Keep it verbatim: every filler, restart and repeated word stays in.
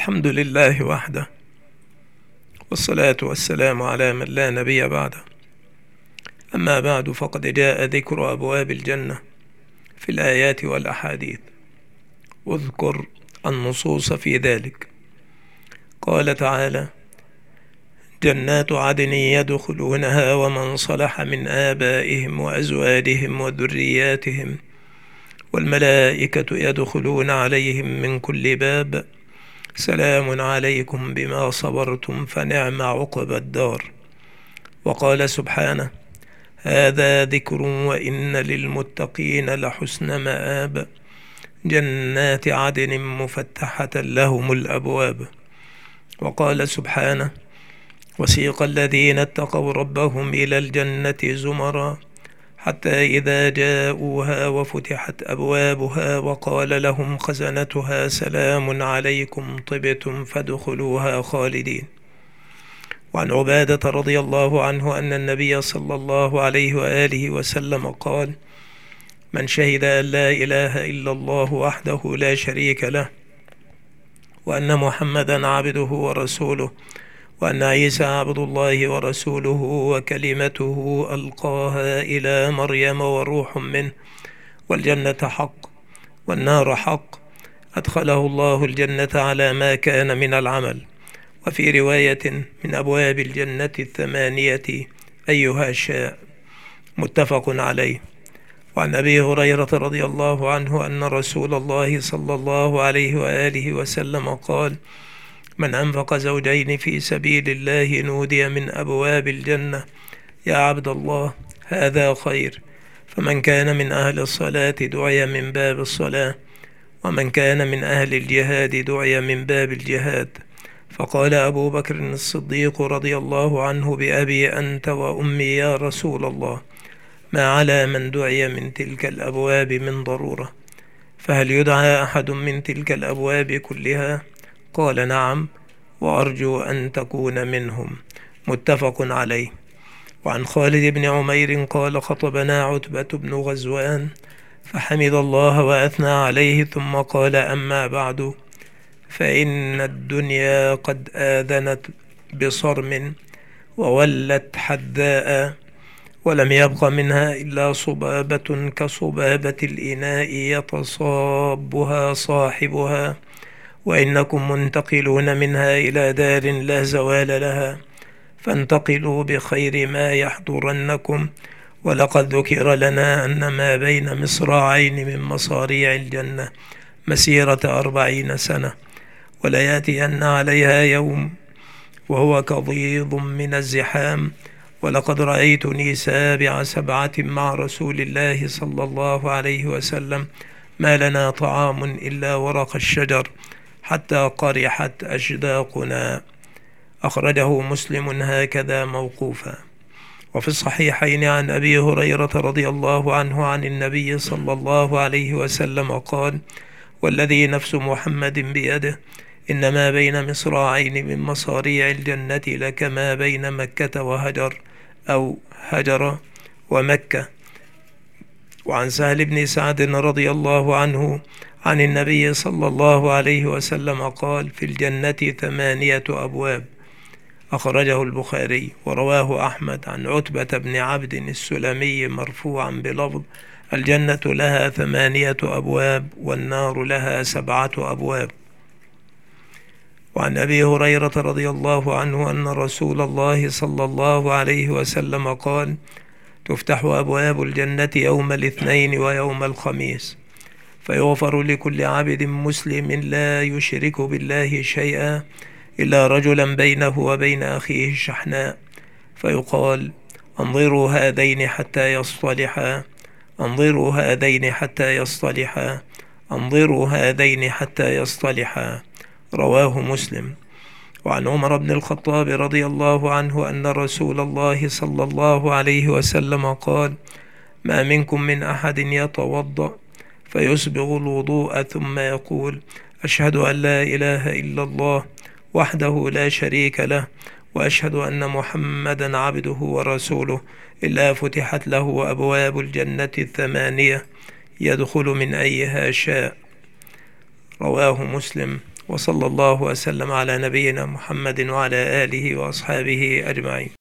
الحمد لله وحده، والصلاة والسلام على من لا نبي بعده. أما بعد، فقد جاء ذكر أبواب الجنة في الآيات والأحاديث، واذكر النصوص في ذلك. قال تعالى: جنات عدن يدخلونها ومن صلح من آبائهم وأزواجهم وذرياتهم والملائكة يدخلون عليهم من كل باب سلام عليكم بما صبرتم فنعم عقبى الدار. وقال سبحانه: هذا ذكر وإن للمتقين لحسن مآب جنات عدن مفتحة لهم الأبواب. وقال سبحانه: وسيق الذين اتقوا ربهم إلى الجنة زمرا حتى إذا جاءوها وفتحت أبوابها وقال لهم خزنتها سلام عليكم طبتم فادخلوها خالدين. وعن عبادة رضي الله عنه أن النبي صلى الله عليه وآله وسلم قال: من شهد أن لا إله إلا الله وحده لا شريك له وأن محمدا عبده ورسوله وأن عيسى عبد الله ورسوله وكلمته ألقاها إلى مريم وروح منه والجنة حق والنار حق أدخله الله الجنة على ما كان من العمل. وفي رواية: من أبواب الجنة الثمانية أيها شاء. متفق عليه. وعن أبي هريرة رضي الله عنه أن رسول الله صلى الله عليه وآله وسلم قال: من أنفق زوجين في سبيل الله نودي من أبواب الجنة: يا عبد الله هذا خير. فمن كان من أهل الصلاة دعي من باب الصلاة، ومن كان من أهل الجهاد دعي من باب الجهاد. فقال أبو بكر الصديق رضي الله عنه: بأبي أنت وأمي يا رسول الله، ما على من دعي من تلك الأبواب من ضرورة، فهل يدعى أحد من تلك الأبواب كلها؟ قال: نعم، وأرجو أن تكون منهم. متفق عليه. وعن خالد بن عمير قال: خطبنا عتبة بن غزوان فحمد الله وأثنى عليه ثم قال: أما بعد، فإن الدنيا قد آذنت بصرم وولت حداء، ولم يبق منها إلا صبابة كصبابة الإناء يتصابها صاحبها، وإنكم منتقلون منها إلى دار لا زوال لها، فانتقلوا بخير ما يحضرنكم. ولقد ذكر لنا أن ما بين مصراعين من مصاريع الجنة مسيرة أربعين سنة، وليأتين عليها يوم وهو كضيض من الزحام. ولقد رأيتني سابع سبعة مع رسول الله صلى الله عليه وسلم، ما لنا طعام إلا ورق الشجر حتى قرحت أشداقنا. أخرجه مسلم هكذا موقوفا. وفي الصحيحين عن أبي هريرة رضي الله عنه عن النبي صلى الله عليه وسلم قال: والذي نفس محمد بيده، إنما بين مصراعين من مصاريع الجنة لكما بين مكة وهجر أو هجر ومكة. وعن سهل بن سعد رضي الله عنه عن النبي صلى الله عليه وسلم قال: في الجنة ثمانية أبواب. أخرجه البخاري. ورواه أحمد عن عتبة بن عبد السلمي مرفوعا بلفظ: الجنة لها ثمانية أبواب والنار لها سبعة أبواب. وعن أبي هريرة رضي الله عنه أن رسول الله صلى الله عليه وسلم قال: تفتح أبواب الجنة يوم الاثنين ويوم الخميس، فيغفر لكل عبد مسلم لا يشرك بالله شيئا إلا رجلا بينه وبين أخيه شحناء، فيقال: انظروا هذين حتى يصطلحا، انظروا هذين حتى يصطلحا، انظروا هذين حتى يصطلحا. رواه مسلم. وعن عمر بن الخطاب رضي الله عنه أن رسول الله صلى الله عليه وسلم قال: ما منكم من أحد يتوضأ فيسبغ الوضوء ثم يقول: أشهد أن لا إله إلا الله وحده لا شريك له وأشهد أن محمدا عبده ورسوله، إلا فتحت له أبواب الجنة الثمانية يدخل من أيها شاء. رواه مسلم. وصلى الله وسلم على نبينا محمد وعلى آله وأصحابه أجمعين.